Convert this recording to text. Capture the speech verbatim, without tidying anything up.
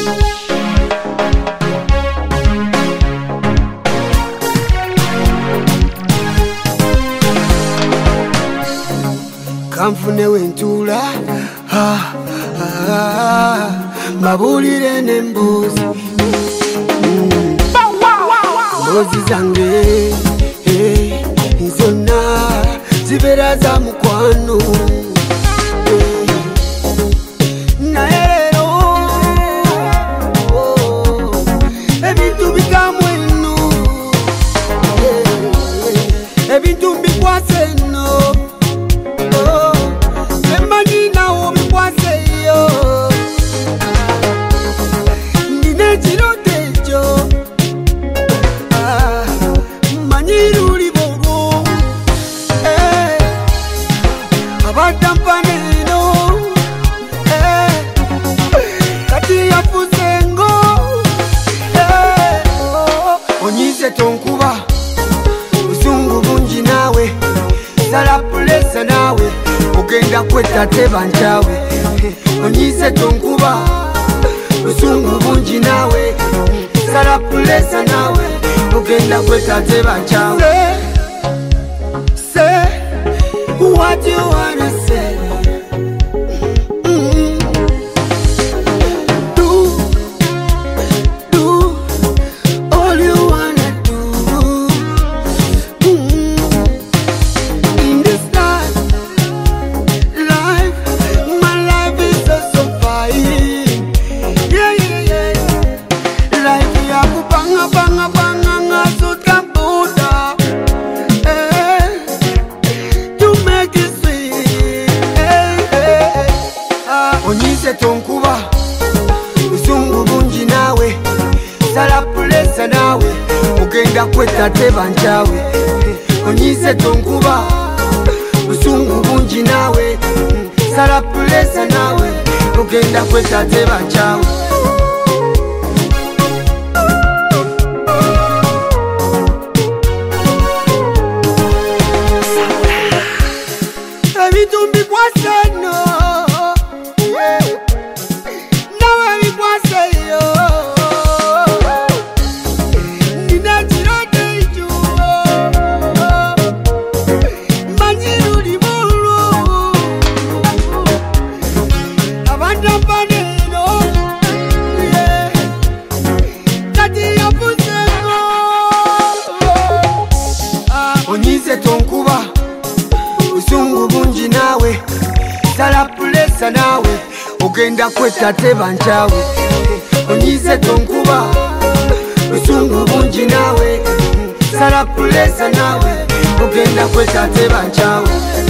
Kamfune wentula ah, ah, ah, mabulire nembuzi mm. Mbozi zange hey, zonna zibera za mukwano hey. Naero oh, ebintu bikamwenu hey, ebintu bikwaseno tonkuba usungu bungi nawe sala pulesa nawe ugenda kweta teba nchawe onyize tonkuba usungu bungi nawe sala pulesa nawe ugenda kweta teba nchawe. Say, say what you wanna say. Onyize tonkuba usungu bungi nawe sala pulesa nawe ugenda kweta teba nchawe. Onyize tonkuba usungu bungi nawe sala pulesa nawe ugenda kweta teba nchawe. Ebitumbi kwaseno Onyize tonkuba usungu bungi nawe sala pulesa nawe ugenda kweta teba nchawe. Onyize tonkuba usungu bungi nawe sala pulesa nawe ugenda kweta teba nchawe.